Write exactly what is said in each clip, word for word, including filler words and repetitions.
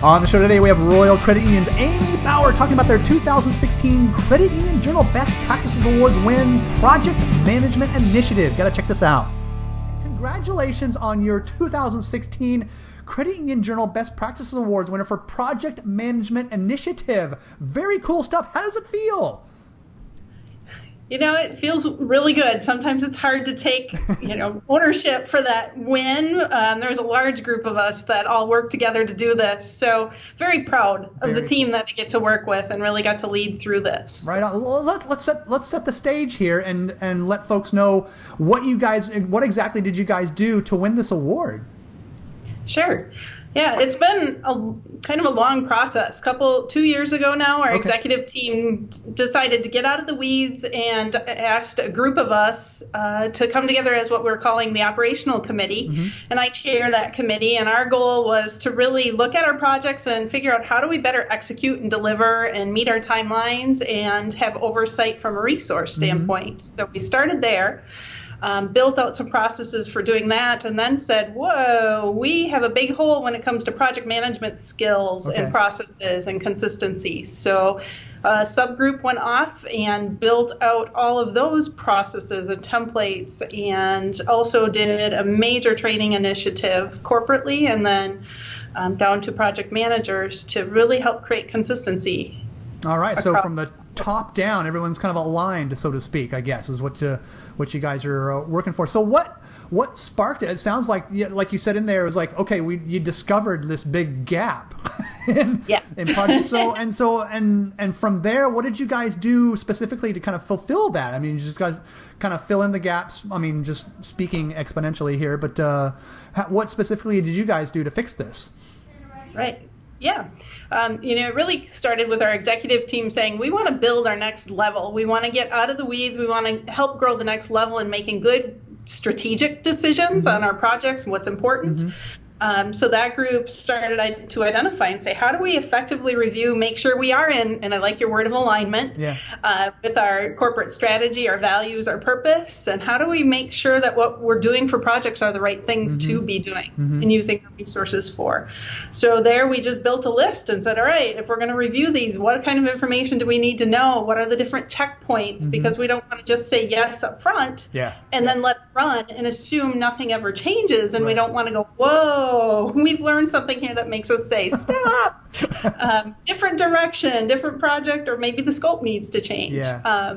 On the show today, we have Royal Credit Union's Amy Bauer talking about their two thousand sixteen Credit Union Journal Best Practices Awards win, Project Management Initiative. Got to check this out. Congratulations on your two thousand sixteen Credit Union Journal Best Practices Awards winner for Project Management Initiative. Very cool stuff. How does it feel? You know, it feels really good. Sometimes it's hard to take, you know, ownership for that win. Um, there's a large group of us that all work together to do this. So very proud of very the team that I get to work with and really got to lead through this. Right on. Well, let, let's set let's set the stage here and and let folks know what you guys, what exactly did you guys do to win this award? Sure. Yeah, it's been a kind of a long process. Couple two years ago now, our okay. executive team decided to get out of the weeds and asked a group of us uh, to come together as what we're calling the operational committee. Mm-hmm. And I chair that committee. And our goal was to really look at our projects and figure out how do we better execute and deliver and meet our timelines and have oversight from a resource standpoint. Mm-hmm. So we started there. Um, built out some processes for doing that, and then said, whoa, we have a big hole when it comes to project management skills okay. and processes and consistency. So a subgroup went off and built out all of those processes and templates, and also did a major training initiative corporately and then um, down to project managers to really help create consistency. All right, so from the top down, everyone's kind of aligned, so to speak, I guess, is what you, what you guys are uh, working for. So what what sparked it? It sounds like, like you said in there, it was like, okay, we you discovered this big gap in, yes. in projects. So and so and and from there, what did you guys do specifically to kind of fulfill that? I mean, you just guys kind of fill in the gaps. I mean, just speaking exponentially here, but uh, what specifically did you guys do to fix this? Right. Yeah. Um, you know, it really started with our executive team saying, we want to build our next level. We want to get out of the weeds. We want to help grow the next level in making good strategic decisions mm-hmm. on our projects and what's important. Mm-hmm. Um, so that group started to identify and say, how do we effectively review, make sure we are in, and I like your word of alignment, yeah. uh, with our corporate strategy, our values, our purpose, and how do we make sure that what we're doing for projects are the right things mm-hmm. to be doing mm-hmm. and using our resources for. So there we just built a list and said, all right, if we're going to review these, what kind of information do we need to know? What are the different checkpoints? Mm-hmm. Because we don't want to just say yes up front yeah. and then let it run and assume nothing ever changes, and right. we don't want to go, whoa, we've learned something here that makes us say, stop, um, different direction, different project, or maybe the scope needs to change. Yeah. Um,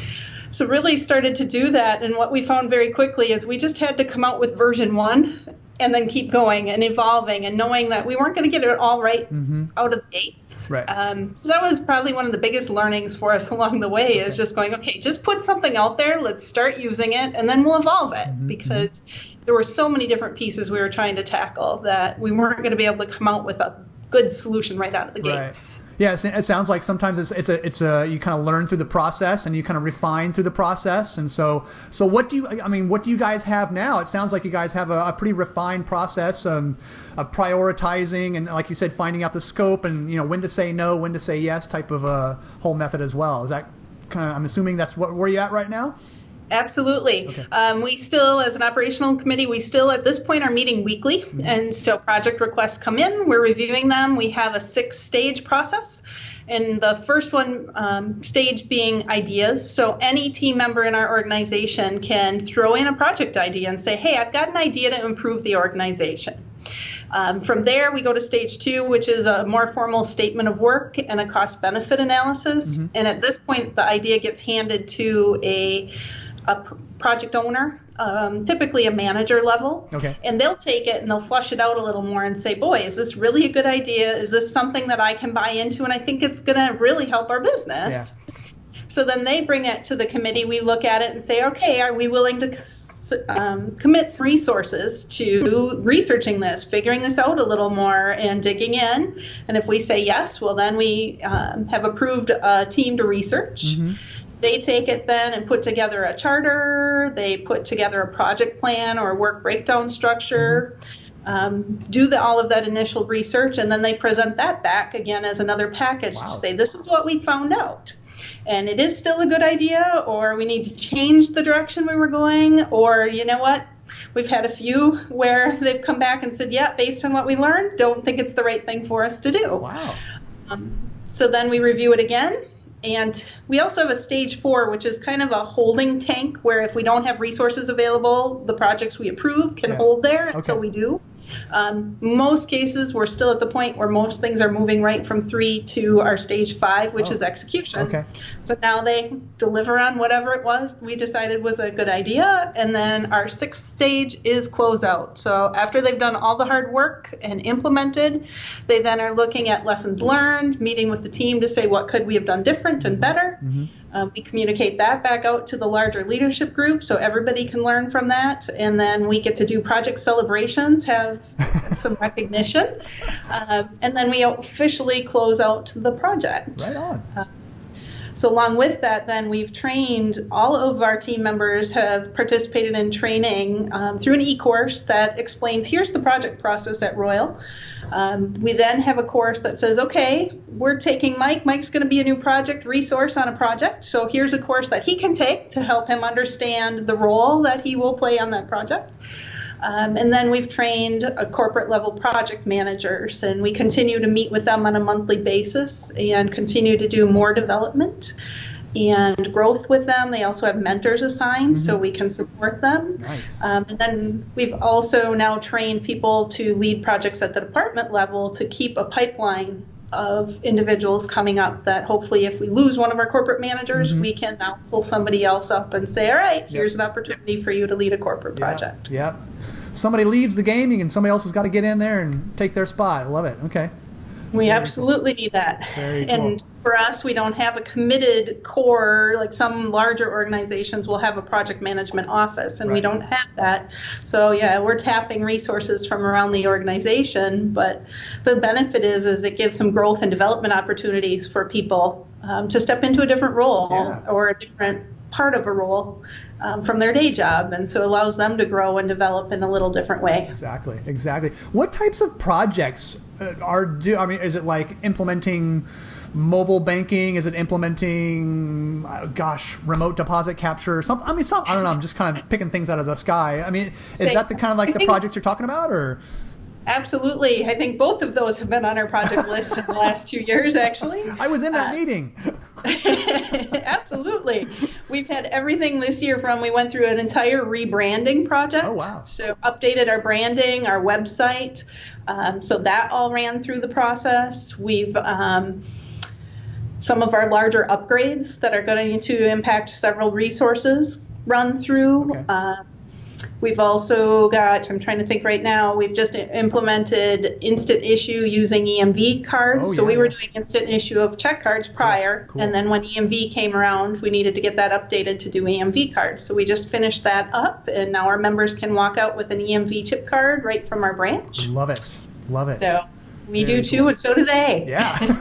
so really started to do that. And what we found very quickly is we just had to come out with version one and then keep going and evolving and knowing that we weren't going to get it all right mm-hmm. out of the gates. Right. Um, so that was probably one of the biggest learnings for us along the way okay. is just going, okay, just put something out there. Let's start using it, and then we'll evolve it mm-hmm. because there were so many different pieces we were trying to tackle that we weren't going to be able to come out with a good solution right out of the gates. Right. Yeah, it sounds like sometimes it's it's a it's a you kind of learn through the process and you kind of refine through the process. And so so what do you I mean what do you guys have now? It sounds like you guys have a, a pretty refined process um, of prioritizing and, like you said, finding out the scope and, you know, when to say no, when to say yes type of a whole method as well. Is that kind of, I'm assuming that's what where you at right now? Absolutely. Okay. Um, we still, as an operational committee, we still at this point are meeting weekly. Mm-hmm. And so project requests come in, we're reviewing them. We have a six stage process. And the first one um, stage being ideas. So any team member in our organization can throw in a project idea and say, hey, I've got an idea to improve the organization. Um, from there, we go to stage two, which is a more formal statement of work and a cost-benefit analysis. Mm-hmm. And at this point, the idea gets handed to a a project owner, um, typically a manager level, okay. and they'll take it and they'll flush it out a little more and say, boy, is this really a good idea? Is this something that I can buy into? And I think it's going to really help our business. Yeah. So then they bring it to the committee. We look at it and say, okay, are we willing to um, commit some resources to researching this, figuring this out a little more and digging in? And if we say yes, well, then we um, have approved a team to research. Mm-hmm. They take it then and put together a charter. They put together a project plan or work breakdown structure, mm-hmm. um, do the, all of that initial research, and then they present that back again as another package wow. to say, this is what we found out. And it is still a good idea, or we need to change the direction we were going, or you know what, We've had a few where they've come back and said, yeah, based on what we learned, don't think it's the right thing for us to do. Wow. Um, so then we review it again. And we also have a stage four, which is kind of a holding tank where if we don't have resources available, the projects we approve can yeah. hold there okay. until we do. Um, most cases, we're still at the point where most things are moving right from three to our stage five, which oh. is execution. Okay. So now they deliver on whatever it was we decided was a good idea. And then our sixth stage is closeout. So after they've done all the hard work and implemented, they then are looking at lessons learned, meeting with the team to say what could we have done different and better. Mm-hmm. Um, we communicate that back out to the larger leadership group so everybody can learn from that. And then we get to do project celebrations, have some recognition. Um, and then we officially close out the project. Right on. Uh, so along with that, then we've trained, all of our team members have participated in training um, through an e-course that explains, here's the project process at Royal. Um, we then have a course that says, okay, we're taking Mike. Mike's going to be a new project resource on a project. So here's a course that he can take to help him understand the role that he will play on that project. Um, and then we've trained a corporate level project managers, and we continue to meet with them on a monthly basis and continue to do more development and growth with them. They also have mentors assigned, mm-hmm. so we can support them. Nice. Um, and then we've also now trained people to lead projects at the department level to keep a pipeline of individuals coming up that hopefully if we lose one of our corporate managers, mm-hmm. we can now pull somebody else up and say, all right, yep. here's an opportunity for you to lead a corporate yeah. project. Yeah. Somebody leaves the gaming and somebody else has got to get in there and take their spot. I love it. Okay. We absolutely need that. Very cool. And for us, we don't have a committed core, like some larger organizations will have a project management office, and right. we don't have that. So yeah, we're tapping resources from around the organization, but the benefit is, is it gives some growth and development opportunities for people um, to step into a different role yeah. or a different part of a role um, from their day job, and so it allows them to grow and develop in a little different way. Exactly, exactly. What types of projects are do? I mean, is it like implementing mobile banking? Is it implementing, uh, gosh, remote deposit capture? Something. I mean, some. I don't know. I'm just kind of picking things out of the sky. I mean, is Same. that the kind of like I the think- projects you're talking about, or? Absolutely. I think both of those have been on our project list in the last two years, actually. I was in that uh, meeting. Absolutely. We've had everything this year from, we went through an entire rebranding project. Oh, wow. So updated our branding, our website. Um, so that all ran through the process. We've um, some of our larger upgrades that are going to impact several resources run through. Okay. Uh, We've also got, I'm trying to think right now, we've just implemented instant issue using E M V cards. Oh, so yeah, we were yeah. doing instant issue of check cards prior, cool. and then when E M V came around, we needed to get that updated to do E M V cards. So we just finished that up, and now our members can walk out with an E M V chip card right from our branch. Love it. Love it. So we Very do too, cool. and so do they. Yeah.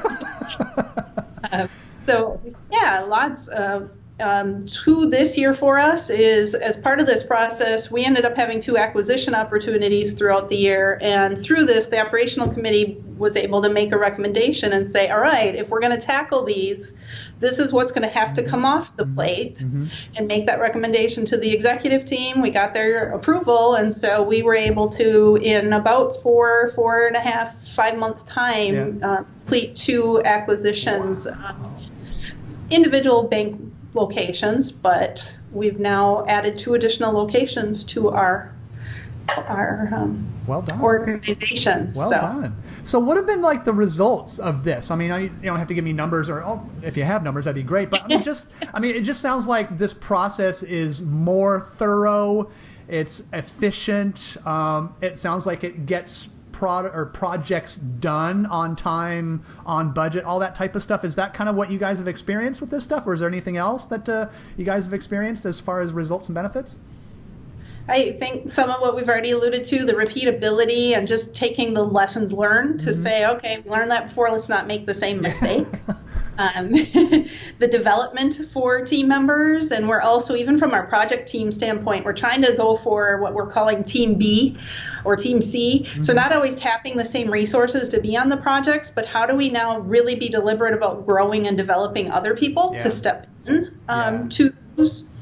uh, so yeah, lots of Um, two this year for us is, as part of this process, we ended up having two acquisition opportunities throughout the year. And through this, the operational committee was able to make a recommendation and say, all right, if we're going to tackle these, this is what's going to have to come off the plate, mm-hmm. and make that recommendation to the executive team. We got their approval. And so we were able to, in about four, four and a half, five months time, Yeah. uh, complete two acquisitions, Wow. um, individual bank locations, but we've now added two additional locations to our our um, well done. organization. Well so. done. So what have been like the results of this? I mean, I, you don't have to give me numbers, or oh, if you have numbers, that'd be great. But I mean, just I mean, it just sounds like this process is more thorough. It's efficient. Um, it sounds like it gets product or projects done on time, on budget, all that type of stuff. Is that kind of what you guys have experienced with this stuff, or is there anything else that uh, you guys have experienced as far as results and benefits? I think some of what we've already alluded to, the repeatability and just taking the lessons learned to Mm-hmm. say, okay, we learned that before, let's not make the same mistake. um, the development for team members, and we're also, even from our project team standpoint, we're trying to go for what we're calling Team B or Team C. Mm-hmm. So not always tapping the same resources to be on the projects, but how do we now really be deliberate about growing and developing other people Yeah. to step in um, Yeah. to those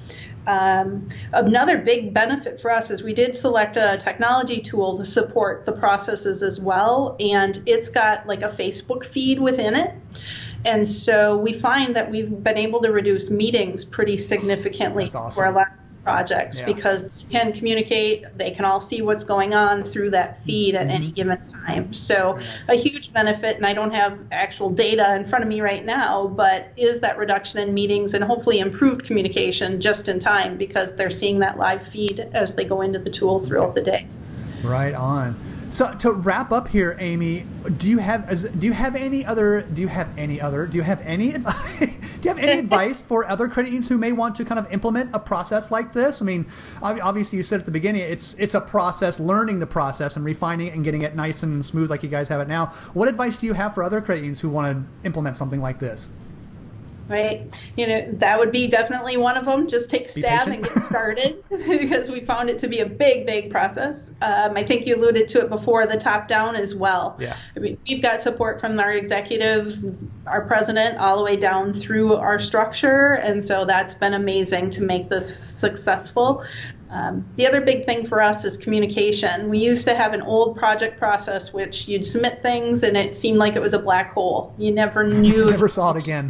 Um, another big benefit for us is we did select a technology tool to support the processes as well, and it's got like a Facebook feed within it. And so we find that we've been able to reduce meetings pretty significantly That's awesome. for a lot of projects Yeah. because they can communicate, they can all see what's going on through that feed at Mm-hmm. any given time. So Very nice. a huge benefit, and I don't have actual data in front of me right now, but is that reduction in meetings and hopefully improved communication just in time because they're seeing that live feed as they go into the tool throughout the day. Right on. So to wrap up here, Amy, do you have as- do you have any other do you have any other do you have any advice do you have any advice for other credit unions who may want to kind of implement a process like this? I mean, ob- obviously you said at the beginning it's it's a process, learning the process and refining it and getting it nice and smooth like you guys have it now. What advice do you have for other credit unions who want to implement something like this? Right. You know, that would be definitely one of them. Just take a stab and get started because we found it to be a big, big process. Um, I think you alluded to it before, the top down as well. Yeah. I mean, we've got support from our executive, our president, all the way down through our structure. And so that's been amazing to make this successful. Um, the other big thing for us is communication. We used to have an old project process, which you'd submit things and it seemed like it was a black hole. You never knew. Never saw it again.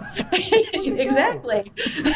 Exactly.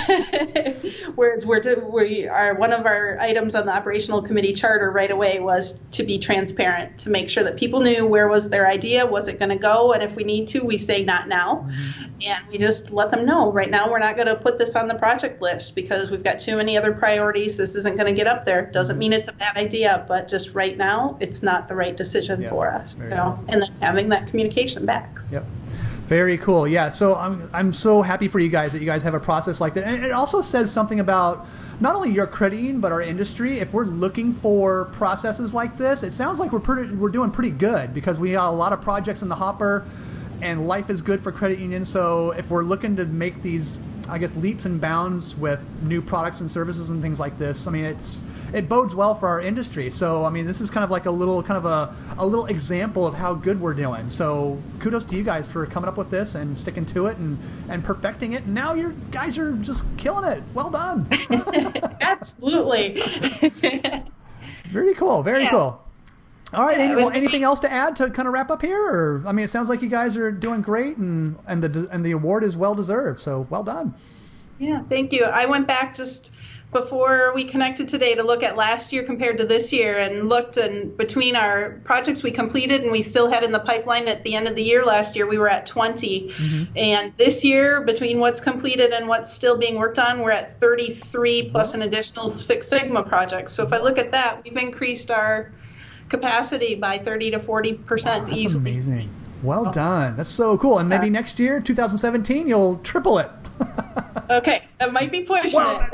Whereas we're to, we are one of our items on the operational committee charter right away was to be transparent, to make sure that people knew where was their idea, was it going to go, and if we need to, we say not now, mm-hmm. and we just let them know right now we're not going to put this on the project list because we've got too many other priorities. This isn't going to get up there. Doesn't mean it's a bad idea, but just right now it's not the right decision yep. for us. Very so, good. and then having that communication back. Yep. Very cool. Yeah. So I'm I'm so happy for you guys that you guys have a process like that. And it also says something about not only your credit union but our industry. If we're looking for processes like this, it sounds like we're pretty we're doing pretty good because we got a lot of projects in the hopper, and life is good for credit unions. So if we're looking to make these, I guess, leaps and bounds with new products and services and things like this, I mean, it's it bodes well for our industry. So I mean, this is kind of like a little kind of a, a little example of how good we're doing. So kudos to you guys for coming up with this and sticking to it and and perfecting it. And now you guys are just killing it. Well done. Absolutely. Very cool. Very yeah. cool. All right, Amy, Yeah, well, anything else to add to kind of wrap up here? Or, I mean, it sounds like you guys are doing great, and and the and the award is well deserved. So well done. Yeah, thank you. I went back just before we connected today to look at last year compared to this year, and looked, and between our projects we completed and we still had in the pipeline at the end of the year last year, we were at twenty. Mm-hmm. And this year, between what's completed and what's still being worked on, we're at thirty-three plus an additional Six Sigma project. So if I look at that, we've increased our capacity by thirty to forty percent wow, that's easily. Amazing. Well done. That's so cool. And maybe uh, next year, two thousand seventeen, you'll triple it. Okay, that might be pushing well,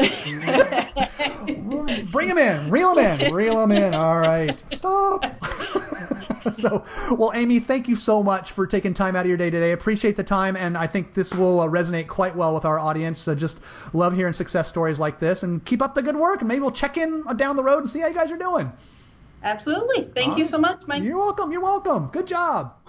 it. Bring them in, reel them in, reel them in. All right, stop. So, well, Amy, thank you so much for taking time out of your day today. Appreciate the time, and I think this will uh, resonate quite well with our audience. So just love hearing success stories like this, and keep up the good work. And maybe we'll check in down the road and see how you guys are doing. Absolutely. Thank All you right. so much, Mike. You're welcome. You're welcome. Good job.